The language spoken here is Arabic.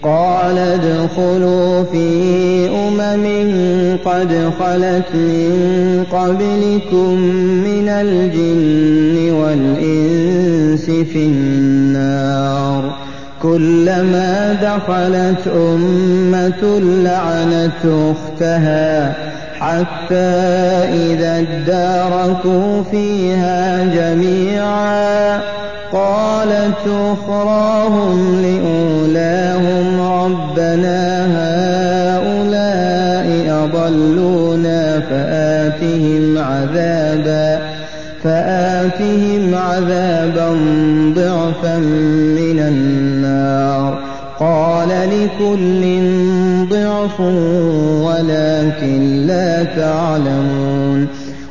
قال ادخلوا في قد خلت من قبلكم من الجن والإنس في النار كلما دخلت أمة لعنت أختها حتى إذا اداركوا فيها جميعا قالت أخراهم لأولاهم ربنا هؤلاء أضلونا فآتهم عذابا ضعفا من النار قال لكل ضعف ولكن لا تعلمون